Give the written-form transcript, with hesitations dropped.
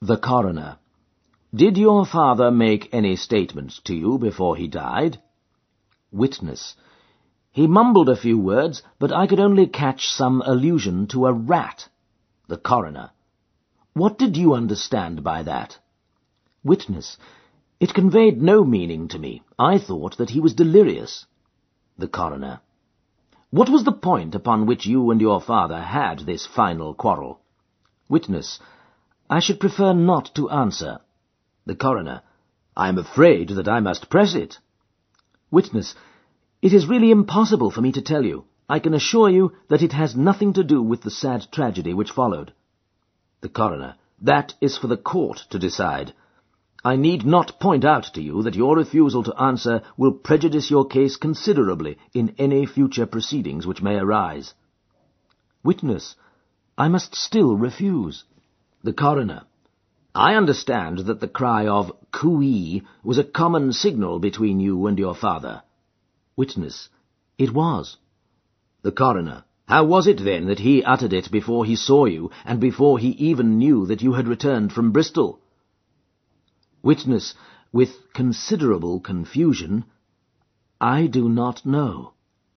The Coroner. Did your father make any statements to you before he died? Witness. He mumbled a few words, but I could only catch some allusion to a rat. The Coroner. What did you understand by that? Witness. It conveyed no meaning to me. I thought that he was delirious. The Coroner. What was the point upon which you and your father had this final quarrel? Witness. I should prefer not to answer. The Coroner. I am afraid that I must press it. Witness. It is really impossible for me to tell you. I can assure you that it has nothing to do with the sad tragedy which followed. The Coroner. That is for the court to decide. I need not point out to you that your refusal to answer will prejudice your case considerably in any future proceedings which may arise. Witness. I must still refuse. The Coroner. I understand that the cry of "Cooee" was a common signal between you and your father. Witness. It was. The Coroner. How was it then that he uttered it before he saw you, and before he even knew that you had returned from Bristol? Witness, with considerable confusion. I do not know.